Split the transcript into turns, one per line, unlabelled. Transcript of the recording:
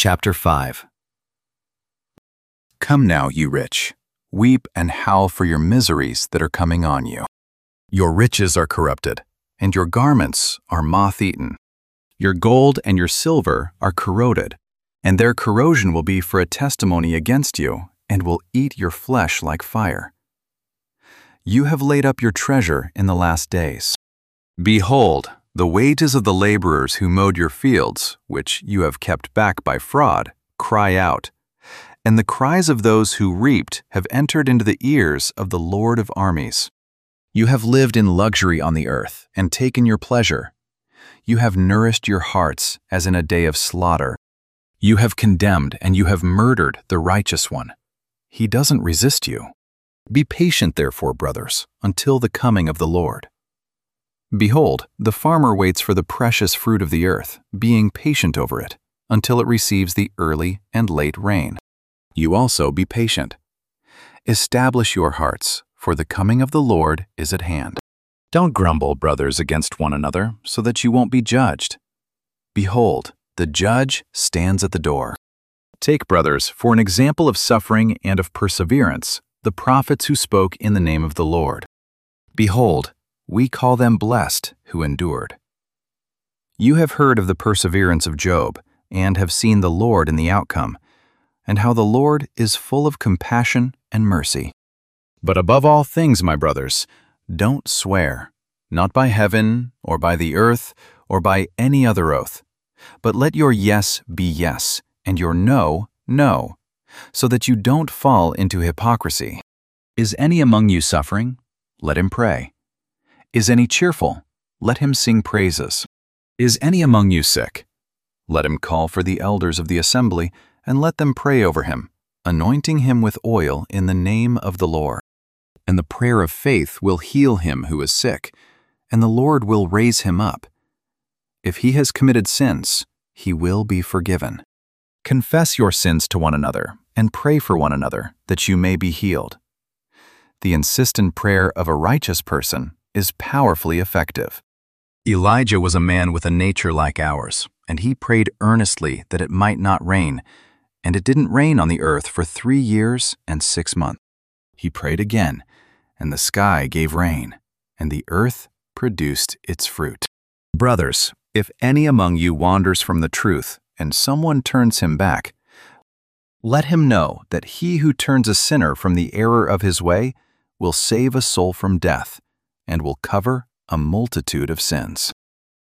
Chapter 5. Come now, you rich, weep and howl for your miseries that are coming on you. Your riches are corrupted, and your garments are moth-eaten. Your gold and your silver are corroded, and their corrosion will be for a testimony against you, and will eat your flesh like fire. You have laid up your treasure in the last days. Behold, the wages of the laborers who mowed your fields, which you have kept back by fraud, cry out, and the cries of those who reaped have entered into the ears of the Lord of armies. You have lived in luxury on the earth and taken your pleasure. You have nourished your hearts as in a day of slaughter. You have condemned and you have murdered the righteous one. He doesn't resist you. Be patient, therefore, brothers, until the coming of the Lord. Behold, the farmer waits for the precious fruit of the earth, being patient over it, until it receives the early and late rain. You also be patient. Establish your hearts, for the coming of the Lord is at hand. Don't grumble, brothers, against one another, so that you won't be judged. Behold, the judge stands at the door. Take, brothers, for an example of suffering and of perseverance, the prophets who spoke in the name of the Lord. Behold, we call them blessed who endured. You have heard of the perseverance of Job, and have seen the Lord in the outcome, and how the Lord is full of compassion and mercy. But above all things, my brothers, don't swear, not by heaven, or by the earth, or by any other oath, but let your yes be yes, and your no, no, so that you don't fall into hypocrisy. Is any among you suffering? Let him pray. Is any cheerful? Let him sing praises. Is any among you sick? Let him call for the elders of the assembly, and let them pray over him, anointing him with oil in the name of the Lord. And the prayer of faith will heal him who is sick, and the Lord will raise him up. If he has committed sins, he will be forgiven. Confess your sins to one another, and pray for one another, that you may be healed. The insistent prayer of a righteous person is powerfully effective. Elijah was a man with a nature like ours, and he prayed earnestly that it might not rain, and it didn't rain on the earth for 3 years and 6 months. He prayed again, and the sky gave rain, and the earth produced its fruit. Brothers, if any among you wanders from the truth, and someone turns him back, let him know that he who turns a sinner from the error of his way will save a soul from death, and will cover a multitude of sins.